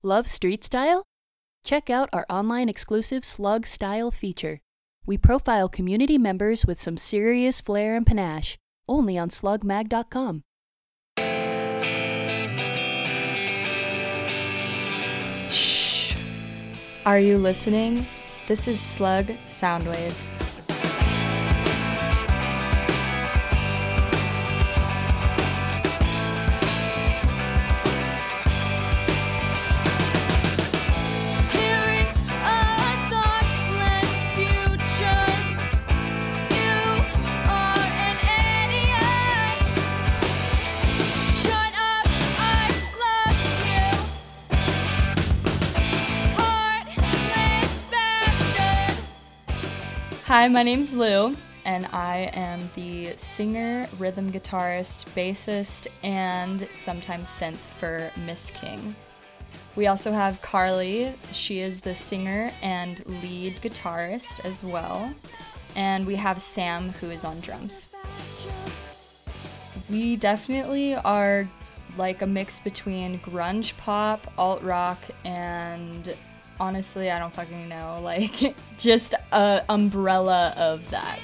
Love street style? Check out our online exclusive Slug Style feature. We profile community members with some serious flair and panache, only on slugmag.com. Shh. Are you listening? This is Slug Soundwaves. Hi, my name's Lou, and I am the singer, rhythm guitarist, bassist, and sometimes synth for Miss King. We also have Carly. She is the singer and lead guitarist as well. And we have Sam, who is on drums. We definitely are like a mix between grunge pop, alt rock, and honestly, I don't fucking know, like, just a umbrella of that.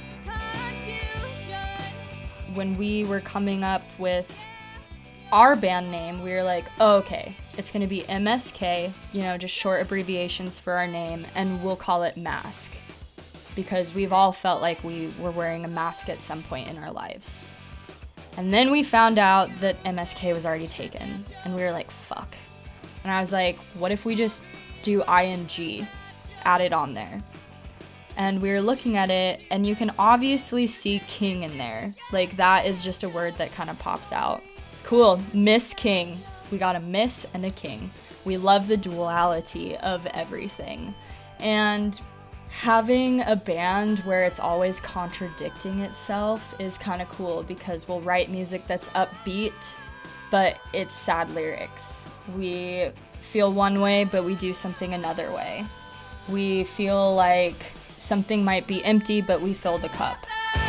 When we were coming up with our band name, we were like, oh, okay, it's gonna be MSK, just short abbreviations for our name, and we'll call it Mask. Because we've all felt like we were wearing a mask at some point in our lives. And then we found out that MSK was already taken, and we were like, fuck. And I was like, what if we just do ing added on there? And we were looking at it, and you can obviously see king in there. Like, that is just a word that kind of pops out. Cool, Miss King. We got a miss and a king. We love the duality of everything. And having a band where it's always contradicting itself is kind of cool, because we'll write music that's upbeat, but it's sad lyrics. We feel one way, but we do something another way. We feel like something might be empty, but we fill the cup.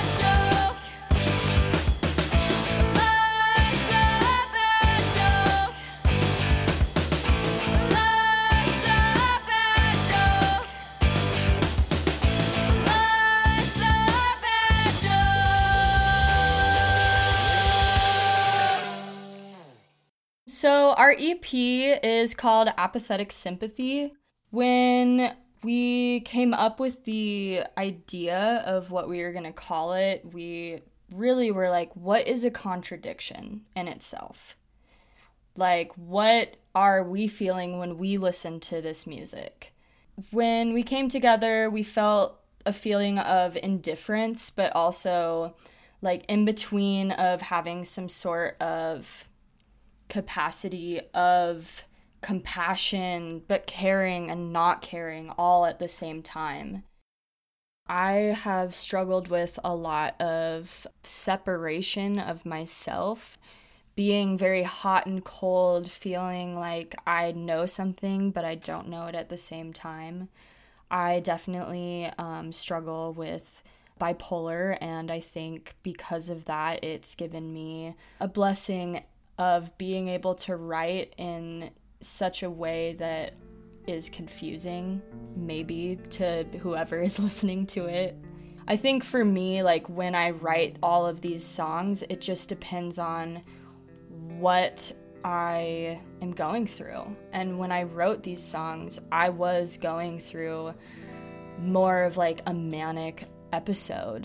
So our EP is called Apathetic Sympathy. When we came up with the idea of what we were going to call it, we really were like, what is a contradiction in itself? Like, what are we feeling when we listen to this music? When we came together, we felt a feeling of indifference, but also like in between of having some sort of capacity of compassion, but caring and not caring all at the same time. I have struggled with a lot of separation of myself, being very hot and cold, feeling like I know something, but I don't know it at the same time. I definitely struggle with bipolar, and I think because of that, it's given me a blessing of being able to write in such a way that is confusing, maybe, to whoever is listening to it. I think for me, like, when I write all of these songs, it just depends on what I am going through. And when I wrote these songs, I was going through more of like a manic episode.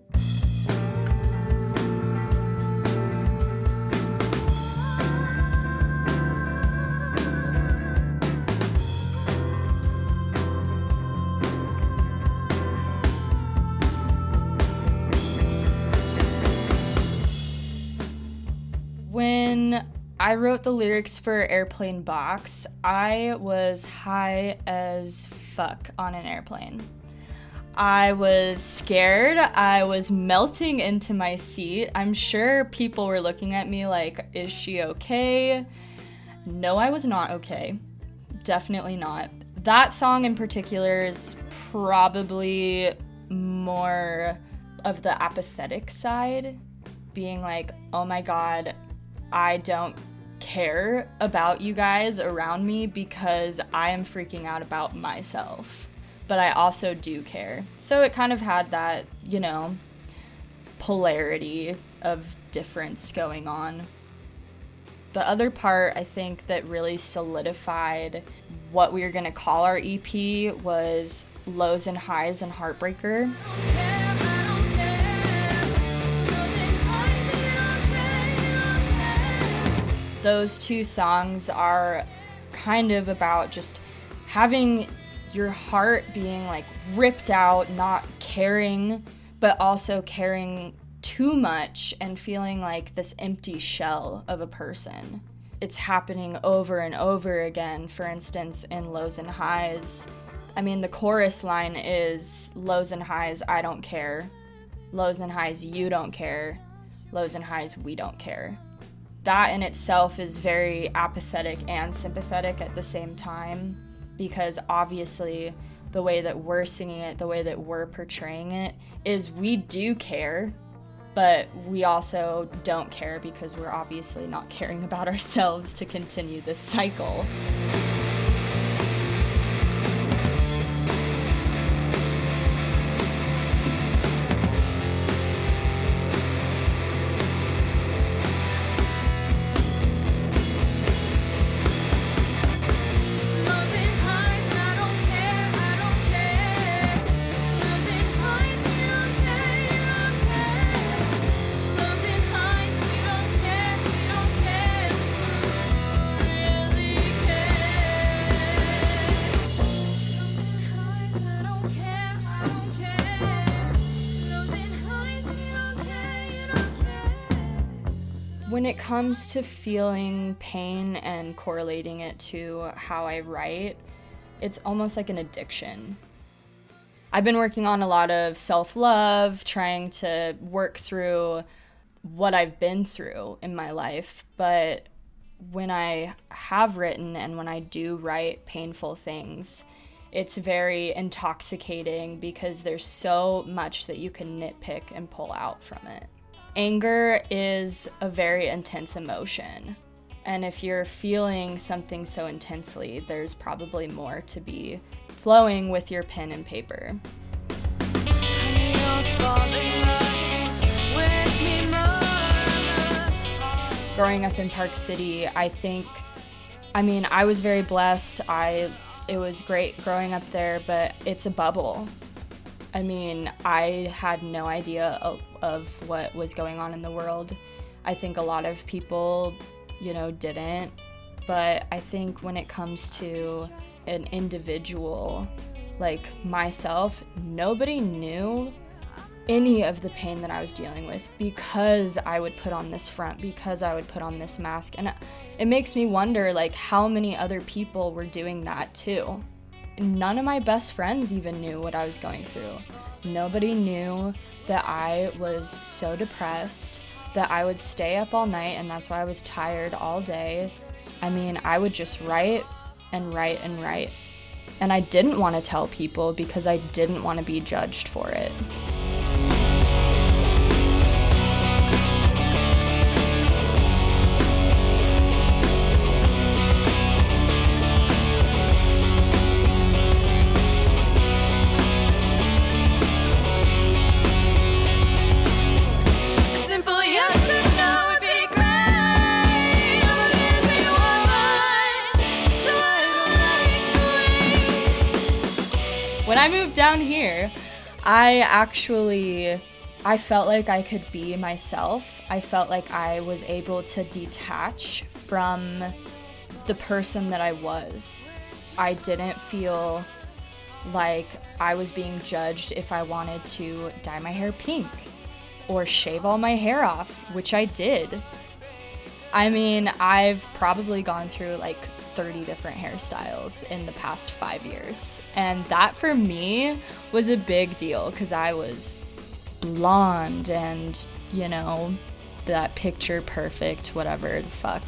When I wrote the lyrics for Airplane Box, I was high as fuck on an airplane. I was scared. I was melting into my seat. I'm sure people were looking at me like, is she okay? No, I was not okay. Definitely not. That song in particular is probably more of the apathetic side, being like, oh my god, I don't care about you guys around me because I am freaking out about myself. But I also do care. So it kind of had that, polarity of difference going on. The other part, I think, that really solidified what we were going to call our EP was Lows and Highs and Heartbreaker. Those two songs are kind of about just having your heart being like ripped out, not caring, but also caring too much and feeling like this empty shell of a person. It's happening over and over again. For instance, in Lows and Highs, the chorus line is lows and highs, I don't care. Lows and highs, you don't care. Lows and highs, we don't care. That in itself is very apathetic and sympathetic at the same time, because obviously the way that we're singing it, the way that we're portraying it, is we do care, but we also don't care because we're obviously not caring about ourselves to continue this cycle. When it comes to feeling pain and correlating it to how I write, it's almost like an addiction. I've been working on a lot of self-love, trying to work through what I've been through in my life, but when I have written and when I do write painful things, it's very intoxicating because there's so much that you can nitpick and pull out from it. Anger is a very intense emotion, and if you're feeling something so intensely, there's probably more to be flowing with your pen and paper. Growing up in Park City, I was very blessed. It was great growing up there, but it's a bubble. I had no idea of what was going on in the world. I think a lot of people, didn't. But I think when it comes to an individual like myself, nobody knew any of the pain that I was dealing with because I would put on this front, because I would put on this mask. And it makes me wonder, how many other people were doing that too. None of my best friends even knew what I was going through. Nobody knew that I was so depressed, that I would stay up all night, and that's why I was tired all day. I would just write and write and write. And I didn't want to tell people because I didn't want to be judged for it. When I moved down here, I felt like I could be myself. I felt like I was able to detach from the person that I was. I didn't feel like I was being judged if I wanted to dye my hair pink or shave all my hair off, which I did. I've probably gone through 30 different hairstyles in the past 5 years. And that for me was a big deal because I was blonde and, that picture perfect, whatever the fuck.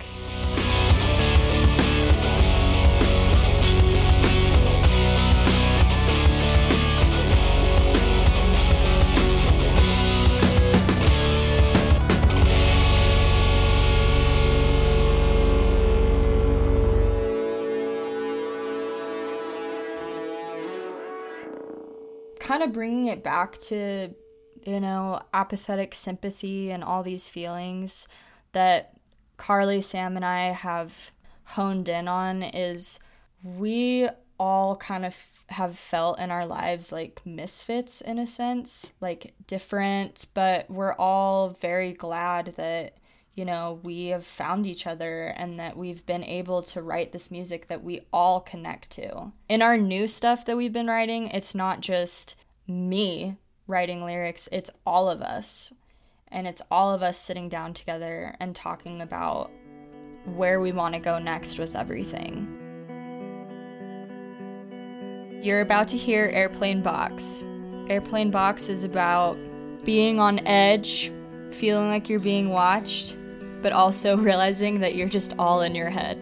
kind of bringing it back to, apathetic sympathy and all these feelings that Carly, Sam, and I have honed in on is we all kind of have felt in our lives like misfits in a sense, like different, but we're all very glad that, we have found each other and that we've been able to write this music that we all connect to. In our new stuff that we've been writing, it's not just me writing lyrics, it's all of us. And it's all of us sitting down together and talking about where we want to go next with everything. You're about to hear Airplane Box. Airplane Box is about being on edge, feeling like you're being watched, but also realizing that you're just all in your head.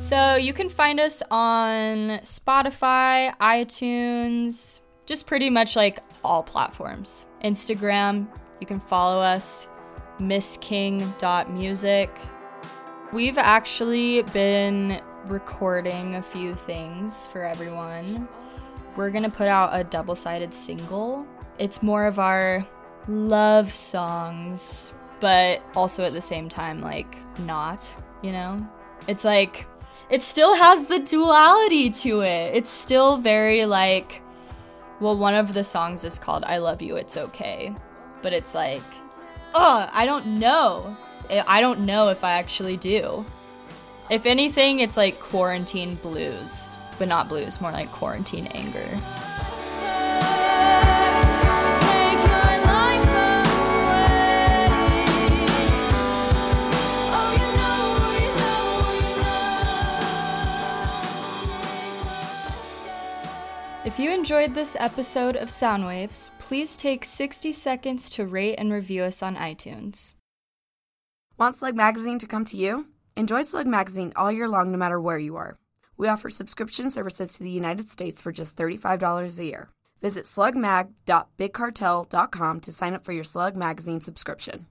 So you can find us on Spotify, iTunes, just pretty much like all platforms. Instagram, you can follow us, missking.music. We've actually been recording a few things for everyone. We're gonna put out a double-sided single. It's more of our love songs, but also at the same time, like, not, you know? It's like, it still has the duality to it. It's still very like, well, one of the songs is called I Love You, It's Okay. But it's like, I don't know. I don't know if I actually do. If anything, it's like quarantine blues, but not blues, more like quarantine anger. If you enjoyed this episode of Soundwaves, please take 60 seconds to rate and review us on iTunes. Want Slug Magazine to come to you? Enjoy Slug Magazine all year long no matter where you are. We offer subscription services to the United States for just $35 a year. Visit slugmag.bigcartel.com to sign up for your Slug Magazine subscription.